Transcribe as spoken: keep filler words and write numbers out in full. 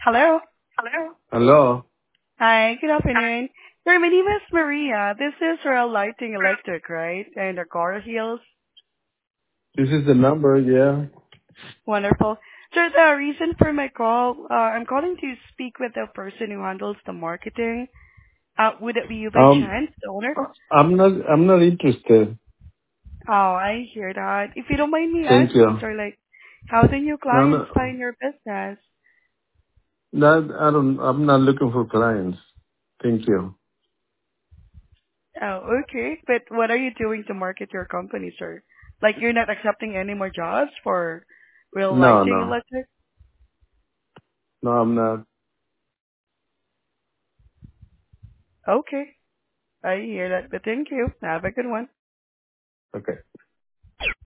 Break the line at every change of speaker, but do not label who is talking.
Hello.
Hello? Hello.
Hi, good afternoon. Sir, my name is Maria. This is Real Lighting Electric, right? And the Car Hills.
This is the number, yeah.
Wonderful. Sir, the reason for my call, uh, I'm calling to speak with the person who handles the marketing. Uh, would it be you by
Um,
chance, the owner?
I'm not, I'm not interested.
Oh, I hear that. If you don't mind me
Thank
asking,
you.
sir, like, how do new
No,
clients
no,
find your business?
that, I don't, I'm not looking for clients. Thank you.
Oh, okay. But what are you doing to market your company, sir? Like, you're not accepting any more jobs for Real
No,
Lighting
no.
Electric?
No, I'm not.
Okay. I hear that, but thank you. Have a good one.
Okay.